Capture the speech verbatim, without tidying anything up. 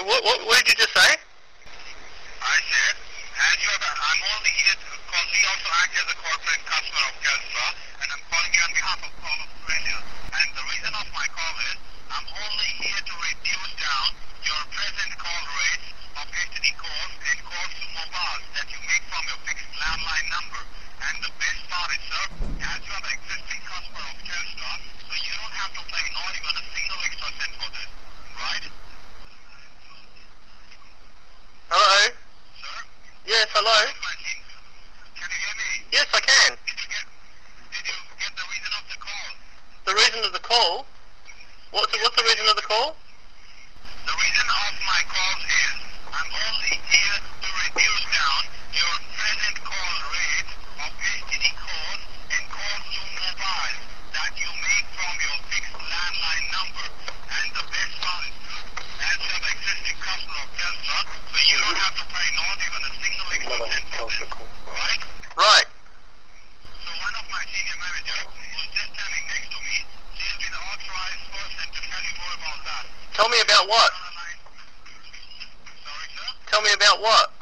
what, what, what did you just say? I said, as you are, the, I'm only here to call, we also act as a corporate customer of Telstra, and I'm calling you on behalf of Call Australia. And the reason of my call is, I'm only here to reduce down your present call rates of S T D calls and calls to mobiles that you make from your fixed landline number. And the best part is, sir, as you are the existing customer of Telstra, so you don't have to pay not even a single extra cent for this, right? Hello? Sir? Yes, hello? Can you hear me? Yes, I can. Did you get, did you get the reason of the call? The reason of the call? What's the, what's the reason of the call? The reason of my call is, I'm only here to reduce down your present call rate of S T D calls and calls to mobiles that you make from your fixed landline number. And the best part is, as you're the existing customer of Telstra, so you don't have to pay not even a single extra cent for this, right? Right. So one of my senior managers was just standing next to me. She'll be the authorized person to tell you more about that. Tell me about what? Sorry, sir? Tell me about what?